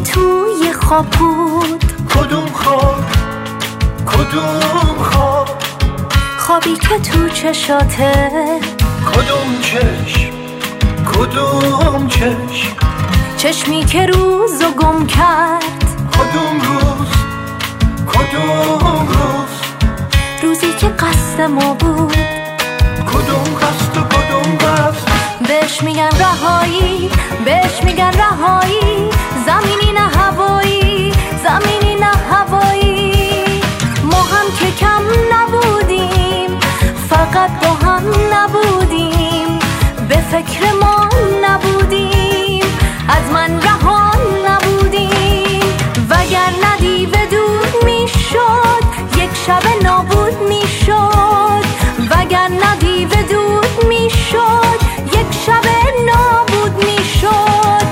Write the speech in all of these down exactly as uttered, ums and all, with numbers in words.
توی خواب بود. کدوم خواب؟ کدوم خواب؟ خوابی که تو چشاته. کدوم چشم؟ کدوم چشم؟ چشمی که روزو گم کرد. کدوم روز؟ کدوم روز؟ روزی که قصد ما بود. کدوم قصد و کدوم قصد؟ بهش میگن رهایی، بهش میگن رهایی. زمینی نه هوایی، زمینی نه هوایی. ما هم که کم نبودیم، فقط با هم نبودیم. به فکر ما نبودیم، از من رها نبودیم. وگر ندیو دود میشد، یک شب نابود میشد. وگر ندیو دود میشد، یک شب نابود میشد.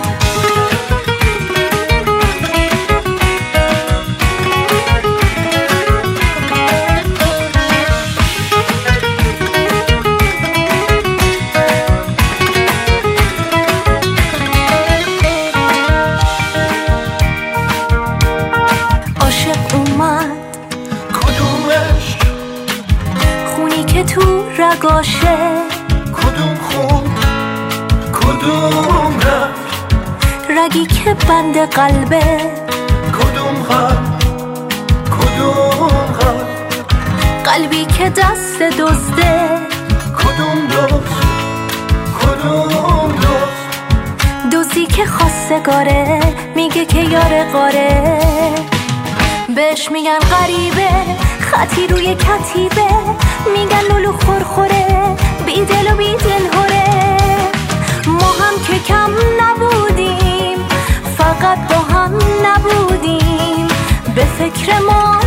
عاشق اومد. کدوم عشق؟ خونی که تو رگاشه. کدوم خون؟ کدوم رگ؟ رگی که بند قلبه. کدوم قلب؟ کدوم قلب؟ قلبی که دست دزده. کدوم دوست؟ کدوم دوست؟ دوزی که خواستگاره، میگه که یار قاره. بهش میگن غریبه، خطی روی کتیبه. میگن لولو خورخوره، بی دل و بی دل هره. ما هم که کم نبودیم، فقط با هم نبودیم. به فکر ما